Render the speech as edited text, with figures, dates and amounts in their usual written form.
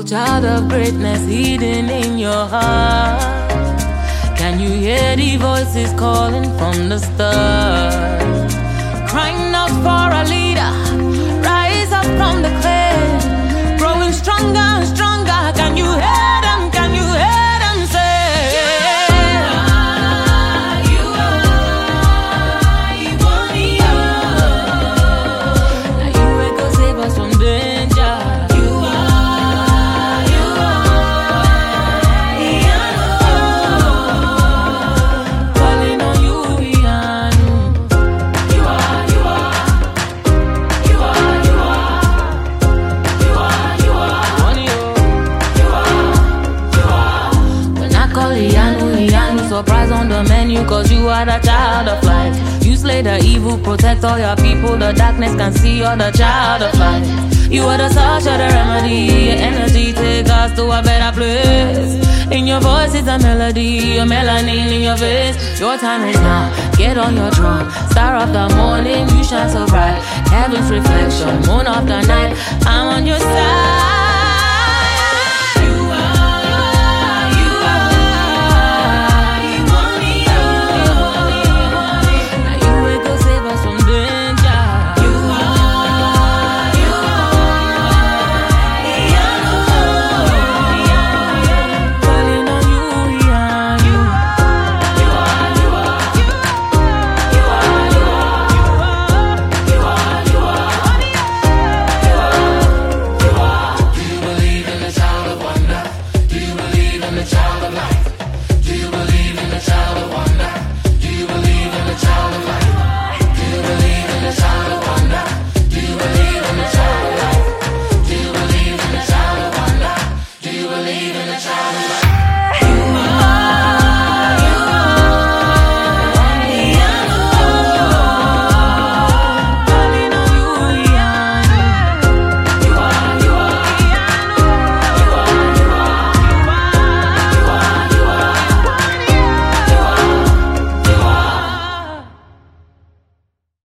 Oh, child of greatness hidden in your heart. Can you hear the voices calling from the stars? Crying out for a leader, rise up from the clay, growing stronger and stronger. Can you hear them? Can you hear them say? Surprise on the menu, cause you are the child of light. You slay the evil, protect all your people. The darkness can see you're the child of light. You are the source of the remedy. Your energy take us to a better place. In your voice is a melody, a melanin in your face. Your time is now, get on your drum. Star of the morning, you shine so bright. Heaven's reflection, moon of the night, I'm on your side.